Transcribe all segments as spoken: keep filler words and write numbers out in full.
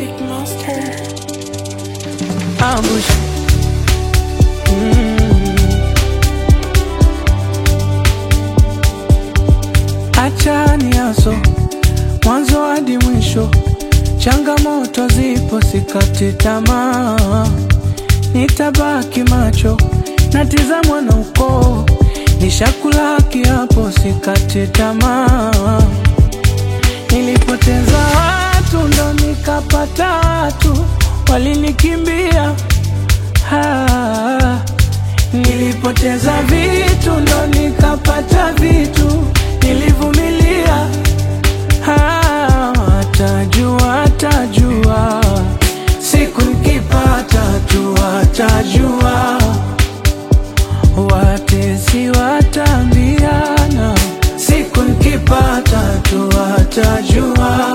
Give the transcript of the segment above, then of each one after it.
Big Monster. Ambush. Mm. Acha niaso mwanzo hadi mwisho, changamoto zipo, sikati tamaa. Nitabaki macho natizamwa na ukoo, nishakula kiapo, sikati tamaa. Nilipoteza watu ndo nikapata watu, walinikimbia. Ha, nilipoteza vitu ndo nikapata vitu, nilivumilia. Ha, watajua, watajua siku nikipata tu, watajua. Watesi watambiana siku nikipata tu, watajua.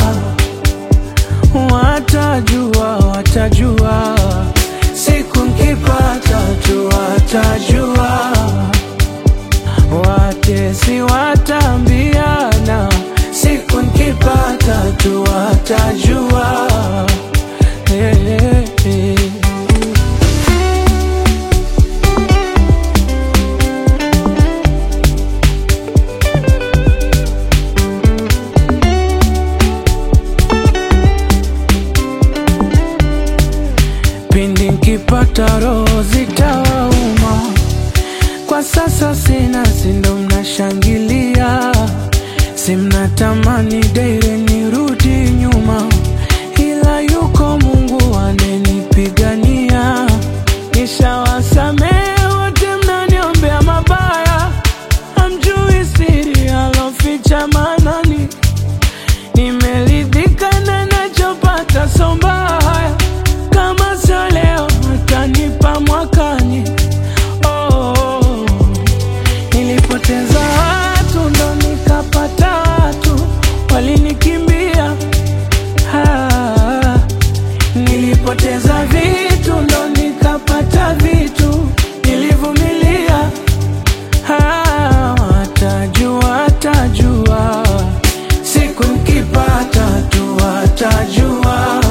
Watajua, watajua siku nikipata tu, watajua. Watesi watambiana siku nikipata tu, watajua. Hey, hey, hey. Pindi nkipata roho zitawauma, kwa sasa sina, sindo mnashangilia. Si mnatamani daire nirudi nyuma, ila yuko Mungu anenipigania. Nishawasamehe wote mnaniombea mabaya, hamjui siri aloficha manani. Nimeridhika na nachopata, so mbaya kama sio leo atanipa mwakani. Oh, oh. Nilipoteza watu ndo nikapata watu, walinikimbia. Ha, nilipoteza vitu ndo nikapata vitu, nilivumilia. Ha, watajua, watajua siku nikipata tu, watajua.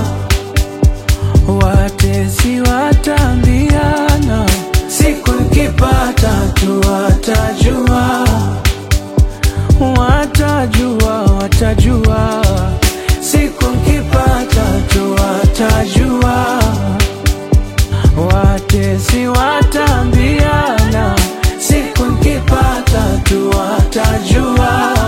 Watesi watambiana siku nikipata tu, watajua. Watajua, watajua siku nikipata tu, watajua. Watesi watambiana siku nikipata tu, watajua.